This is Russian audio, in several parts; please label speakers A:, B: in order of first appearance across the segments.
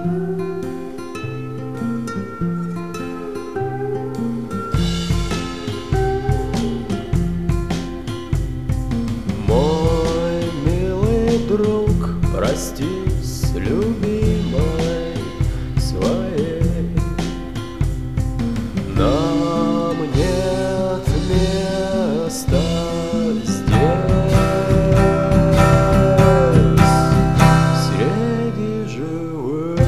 A: Мой милый друг, прости с любимой своей. Нам нет места здесь, среди живых.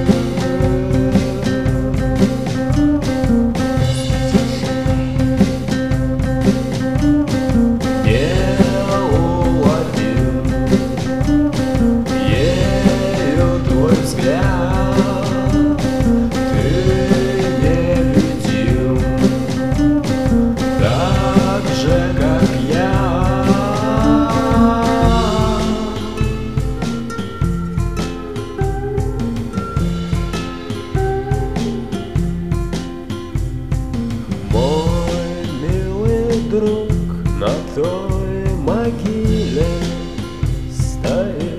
A: Друг на той могиле стоит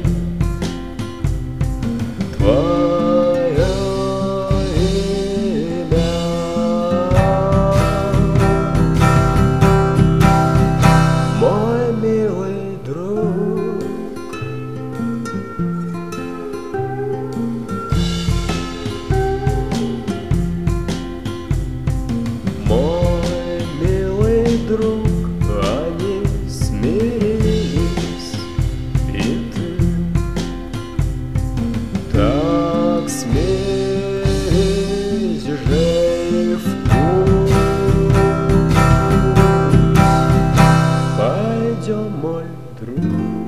A: твое имя. Мой милый друг, мой милый друг, они смирились, и ты так смирись же в путь. Пойдем, мой друг.